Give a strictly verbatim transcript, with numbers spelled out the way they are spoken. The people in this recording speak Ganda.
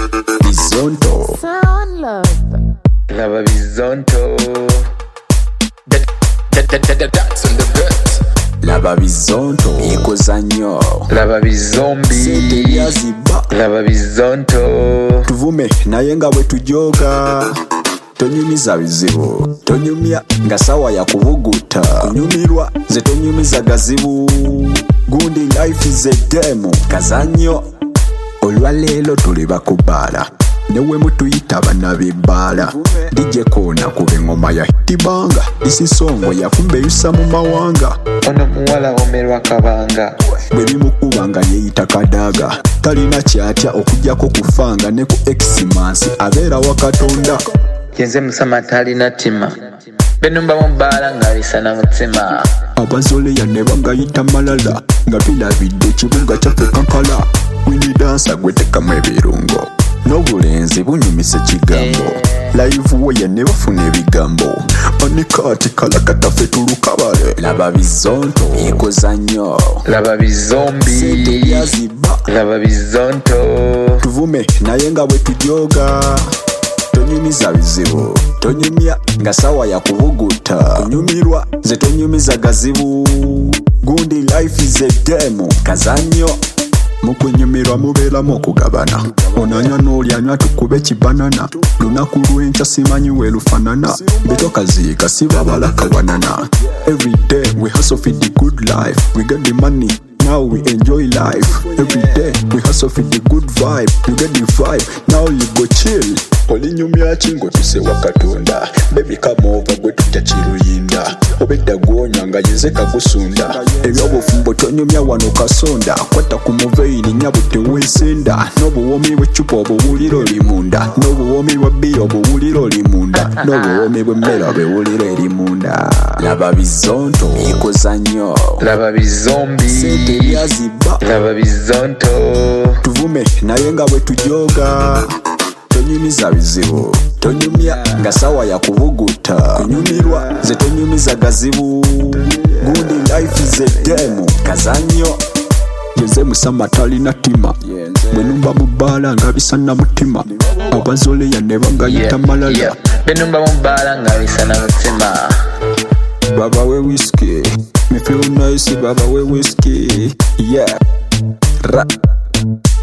Bizonto Sound love. Lava Bizonto. That's on the bet. Lava Bizonto ikoza nnyo. Lava Bizombi. Sente byaziba. Lava Bizonto. Tuvume naye nga bwe tujoga. Tonyumiza bizibu, tonyumya nga sawa ya kubuguta. Kunyumirwa ze tonyumiza gazibu. Gundi life is a game, kazanyo. Olwaleero tuli bakubaala, newe mutuyita bana b'ebbaala. D J Kona kuba engoma ya hitibanga, isisongo yafumba eyusa mu mawanga. Ono muwala omerwa kabanga, bwe bimukubanga yeeyita kadaaga. Talina kyatya okujjako kufanga ne ku eximansi abeera wa Katonda. yenze musama talina tima, benumba mu bbaala nga bisana mutima. Abazoleya ne bangayita malala, nga bilabidde ekibuga kyaffe Kampala. Wini dansa gwetekamu ebirungo, n'obulenzi bunyumisa ekigambo. Live weya ne bafuna ebigambo, anikati kalakataffe tulukabale. Laba Bizonto ikoza nnyo. Laba Bizombi. Sente byaziba. Laba Bizonto. Tuvume naye nga bwe tujoga. Tonyumiza bizibu, tonyumya nga sawa ya kubuguta. Kunyumirwa ze tonyumiza gazibu. Gundi life is a game, kazanyo. Mukunyumirwa mubeeramu okugabana. Onanywa n'olyanywa tukube kibanana. Lunaku lw'enkya simanyi we lufanana. Betokaziika sibabala kawanana. Every day we hustle for the good life. We get the money, now we enjoy life. Every day we hustle for the good vibe. You get the vibe, now you go chill. Olinyumya kingo tuse wa Katonda. Baby come over gwe tutya kiruyinda. Obedda gwonywa nga yenze kagusunda. Ebyobufumbo tonyumya wano kasonda. Kwata ku muveini nyabo teweesenda. N'obuwomi bw'eccupa obuwulira oli munda. N'obuwomi bwa bbiya obuwulira oli munda. N'obuwomi bw'emmere obuwulira eri munda. Laba Bizonto ikoza nnyo. Laba Bizombi. Sente byaziba. Laba Bizonto. Tuvume naye nga bwe tujoga. Tonyumiza bizibu, tonyumya nga sawa ya kubuguta. Kunyumirwa ze tonyumiza gazibu. Gundi life is a game, kazanyo. Yenze musama talina tima, bwenumba mu bbaala nga bisana mutima. Abazoleya ne bangayita malala, benumba mu bbaala nga bisana mutima. Baba we whiskey, me feel nice baba we whiskey. Yeah, ra